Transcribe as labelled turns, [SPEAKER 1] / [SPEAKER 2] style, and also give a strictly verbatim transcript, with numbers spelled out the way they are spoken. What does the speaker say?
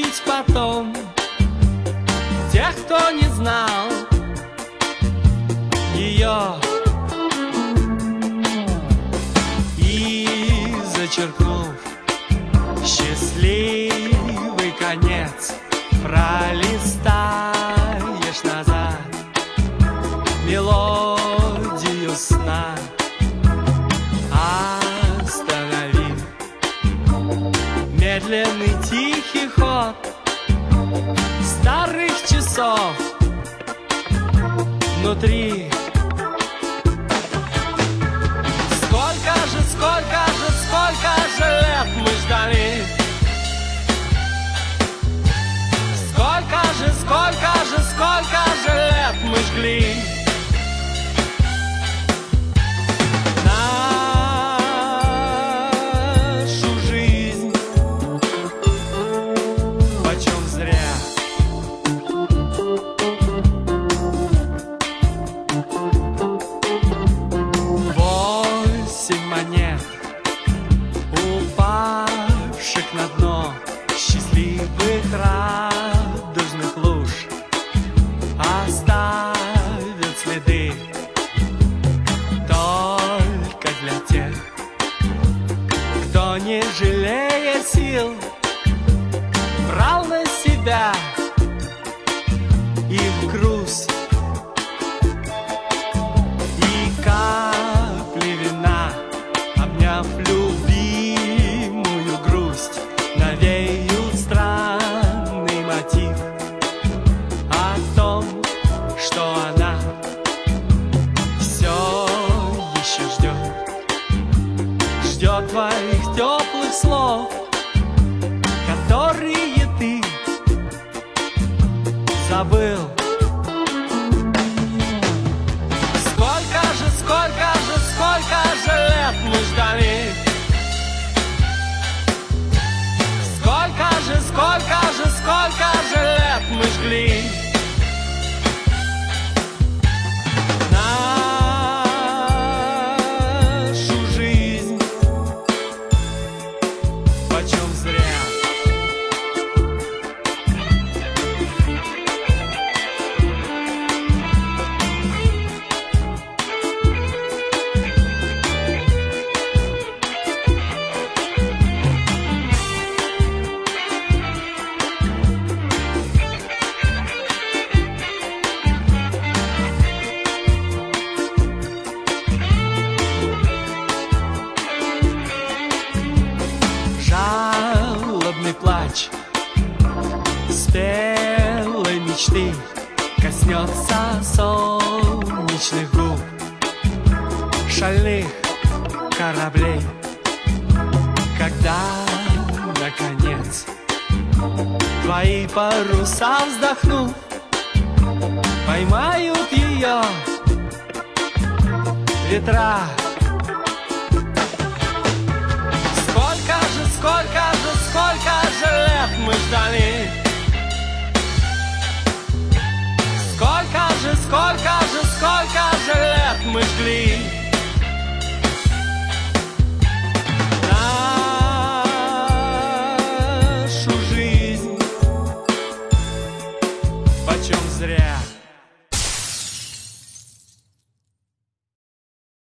[SPEAKER 1] забыть потом тех, кто не знал ее, и зачеркнув счастливый конец, пролистаешь назад мелодию сна, остановив медленный тихий ход старых часов внутри. Сколько же, сколько же, сколько же лет мы ждали, сколько же, сколько же, сколько же лет мы жгли нашу жизнь, почем зря. Восемь монет, упавших на дно счастливых радужных луж, оставят следы только для тех, кто, не жалея сил, брал на себя их груз. И капли вина, обняв любимую грусть, навеют странный мотив о том, что она все еще ждет, ждет твоих теплых слов, которые ты забыл. Сколько же, сколько же, сколько же лет мы ждали, сколько же, сколько же, сколько же лет мы жгли нашу жизнь, почем зря. Жалобный плач спелой мечты коснется солнечных губ шальных кораблей, когда, наконец, твои паруса, вздохнув, поймают ее ветра. Сколько же, сколько же, сколько же лет мы ждали, сколько же, сколько